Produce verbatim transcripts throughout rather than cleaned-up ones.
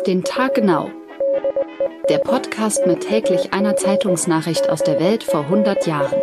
Auf den Tag genau. Der Podcast mit täglich einer Zeitungsnachricht aus der Welt vor hundert Jahren.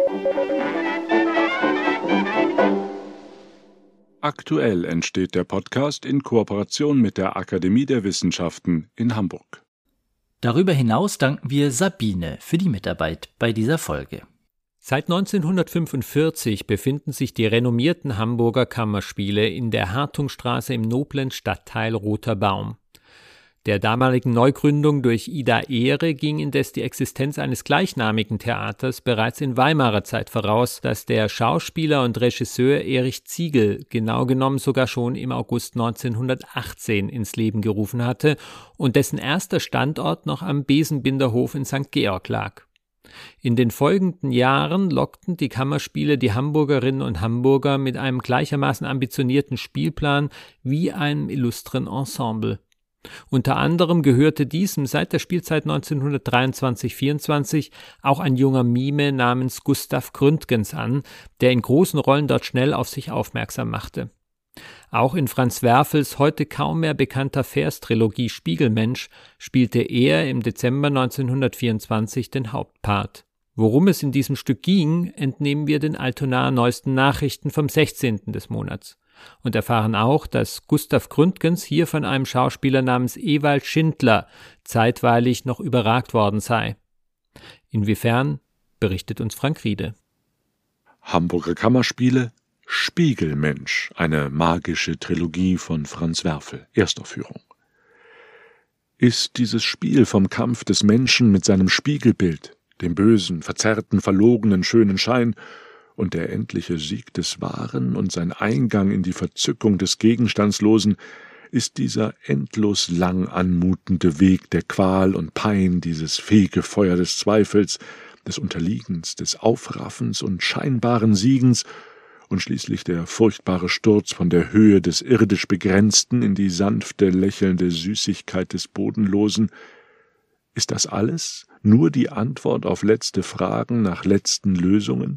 Aktuell entsteht der Podcast in Kooperation mit der Akademie der Wissenschaften in Hamburg. Darüber hinaus danken wir Sabine für die Mitarbeit bei dieser Folge. Seit neunzehnhundertfünfundvierzig befinden sich die renommierten Hamburger Kammerspiele in der Hartungstraße im noblen Stadtteil Roter Baum. Der damaligen Neugründung durch Ida Ehre ging indes die Existenz eines gleichnamigen Theaters bereits in Weimarer Zeit voraus, das der Schauspieler und Regisseur Erich Ziegel genau genommen sogar schon im August neunzehnhundertachtzehn ins Leben gerufen hatte und dessen erster Standort noch am Besenbinderhof in Sankt Georg lag. In den folgenden Jahren lockten die Kammerspiele die Hamburgerinnen und Hamburger mit einem gleichermaßen ambitionierten Spielplan wie einem illustren Ensemble. Unter anderem gehörte diesem seit der Spielzeit neunzehnhundertdreiundzwanzig vierundzwanzig auch ein junger Mime namens Gustav Gründgens an, der in großen Rollen dort schnell auf sich aufmerksam machte. Auch in Franz Werfels heute kaum mehr bekannter Verstrilogie Spiegelmensch spielte er im Dezember neunzehnhundertvierundzwanzig den Hauptpart. Worum es in diesem Stück ging, entnehmen wir den Altonaer Neuesten Nachrichten vom sechzehnten des Monats und erfahren auch, dass Gustav Gründgens hier von einem Schauspieler namens Ewald Schindler zeitweilig noch überragt worden sei. Inwiefern, berichtet uns Frank Riede. Hamburger Kammerspiele Spiegelmensch, eine magische Trilogie von Franz Werfel, Erstaufführung. Ist dieses Spiel vom Kampf des Menschen mit seinem Spiegelbild, dem bösen, verzerrten, verlogenen, schönen Schein, und der endliche Sieg des Wahren und sein Eingang in die Verzückung des Gegenstandslosen, ist dieser endlos lang anmutende Weg der Qual und Pein, dieses Fegefeuer des Zweifels, des Unterliegens, des Aufraffens und scheinbaren Siegens, und schließlich der furchtbare Sturz von der Höhe des irdisch Begrenzten in die sanfte, lächelnde Süßigkeit des Bodenlosen. Ist das alles nur die Antwort auf letzte Fragen nach letzten Lösungen?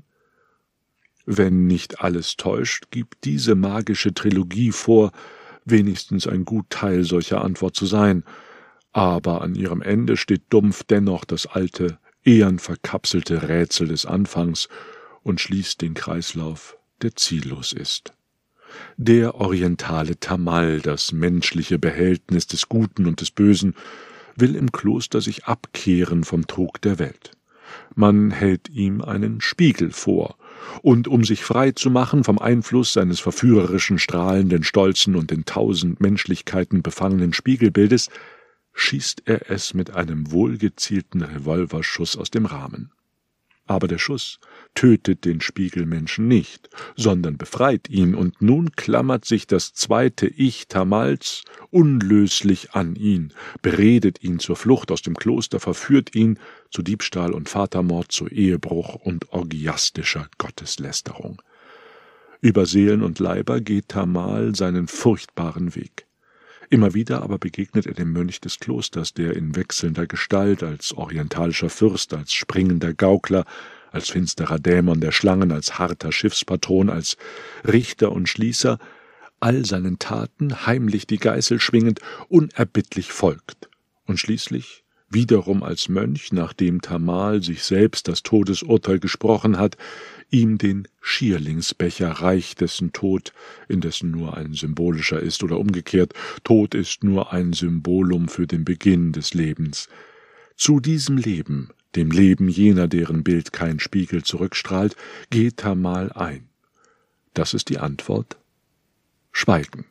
Wenn nicht alles täuscht, gibt diese magische Trilogie vor, wenigstens ein gut Teil solcher Antwort zu sein, aber an ihrem Ende steht dumpf dennoch das alte, ehern verkapselte Rätsel des Anfangs und schließt den Kreislauf, der ziellos ist. Der orientale Tamal, das menschliche Behältnis des Guten und des Bösen, will im Kloster sich abkehren vom Trug der Welt. Man hält ihm einen Spiegel vor, und um sich frei zu machen vom Einfluss seines verführerischen, strahlenden, stolzen und in tausend Menschlichkeiten befangenen Spiegelbildes, schießt er es mit einem wohlgezielten Revolverschuss aus dem Rahmen. Aber der Schuss tötet den Spiegelmenschen nicht, sondern befreit ihn, und nun klammert sich das zweite Ich Tamals unlöslich an ihn, beredet ihn zur Flucht aus dem Kloster, verführt ihn zu Diebstahl und Vatermord, zu Ehebruch und orgiastischer Gotteslästerung. Über Seelen und Leiber geht Tamal seinen furchtbaren Weg. Immer wieder aber begegnet er dem Mönch des Klosters, der in wechselnder Gestalt, als orientalischer Fürst, als springender Gaukler, als finsterer Dämon der Schlangen, als harter Schiffspatron, als Richter und Schließer, all seinen Taten, heimlich die Geißel schwingend, unerbittlich folgt und schließlich wiederum als Mönch, nachdem Tamal sich selbst das Todesurteil gesprochen hat, ihm den Schierlingsbecher reicht, dessen Tod indessen nur ein symbolischer ist, oder umgekehrt, Tod ist nur ein Symbolum für den Beginn des Lebens. Zu diesem Leben, dem Leben jener, deren Bild kein Spiegel zurückstrahlt, geht Tamal ein. Das ist die Antwort: Schweigen.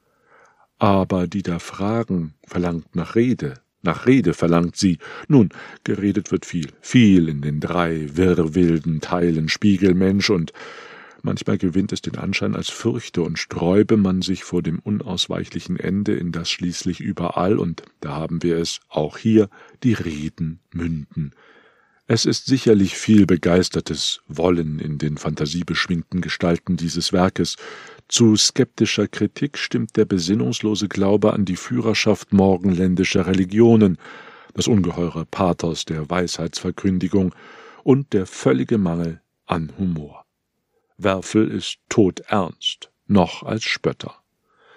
Aber die da fragen, verlangt nach Rede. Nach Rede verlangt sie. Nun, geredet wird viel, viel in den drei wirrwilden Teilen Spiegelmensch, und manchmal gewinnt es den Anschein, als fürchte und sträube man sich vor dem unausweichlichen Ende, in das schließlich überall, und da haben wir es, auch hier, die Reden münden. Es ist sicherlich viel begeistertes Wollen in den fantasiebeschwingten Gestalten dieses Werkes. Zu skeptischer Kritik stimmt der besinnungslose Glaube an die Führerschaft morgenländischer Religionen, das ungeheure Pathos der Weisheitsverkündigung und der völlige Mangel an Humor. Werfel ist todernst, noch als Spötter.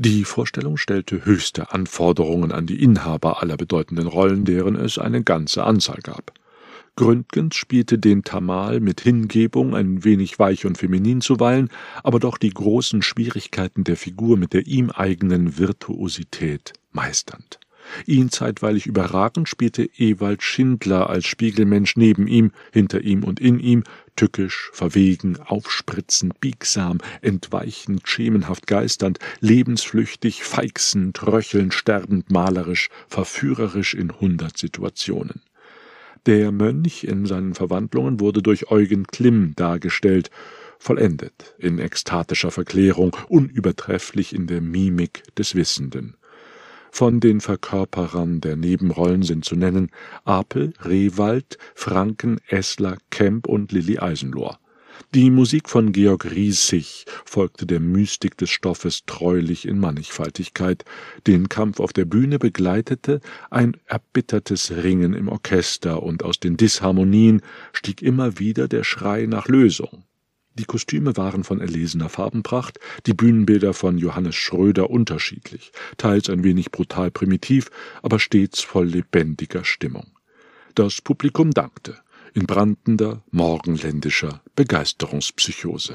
Die Vorstellung stellte höchste Anforderungen an die Inhaber aller bedeutenden Rollen, deren es eine ganze Anzahl gab. Gründgens spielte den Tamal mit Hingebung, ein wenig weich und feminin zuweilen, aber doch die großen Schwierigkeiten der Figur mit der ihm eigenen Virtuosität meisternd. Ihn zeitweilig überragend spielte Ewald Schindler als Spiegelmensch neben ihm, hinter ihm und in ihm, tückisch, verwegen, aufspritzend, biegsam, entweichend, schemenhaft geisternd, lebensflüchtig, feixend, röchelnd, sterbend, malerisch, verführerisch in hundert Situationen. Der Mönch in seinen Verwandlungen wurde durch Eugen Klimm dargestellt, vollendet in ekstatischer Verklärung, unübertrefflich in der Mimik des Wissenden. Von den Verkörperern der Nebenrollen sind zu nennen Apel, Rewald, Franken, Essler, Kemp und Lilly Eisenlohr. Die Musik von Georg Riesig folgte der Mystik des Stoffes treulich in Mannigfaltigkeit. Den Kampf auf der Bühne begleitete ein erbittertes Ringen im Orchester, und aus den Disharmonien stieg immer wieder der Schrei nach Lösung. Die Kostüme waren von erlesener Farbenpracht, die Bühnenbilder von Johannes Schröder unterschiedlich, teils ein wenig brutal primitiv, aber stets voll lebendiger Stimmung. Das Publikum dankte, in brandender, morgenländischer Begeisterungspsychose.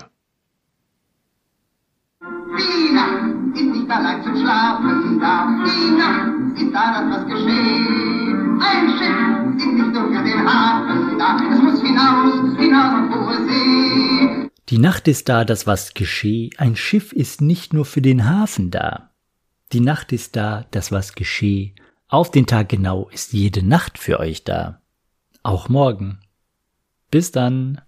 Die Nacht ist nicht allein zum Schlafen da, die Nacht ist da, dass was geschehen. Ein Schiff ist nicht nur für den Hafen da, es muss hinaus, hinaus auf hohe See. Die Nacht ist da, dass was gescheh. Ein Schiff ist nicht nur für den Hafen da. Die Nacht ist da, dass was gescheh. Auf den Tag genau ist jede Nacht für euch da. Auch morgen. Bis dann.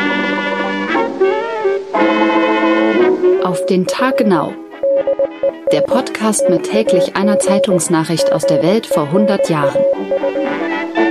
Auf den Tag genau. Der Podcast mit täglich einer Zeitungsnachricht aus der Welt vor hundert Jahren.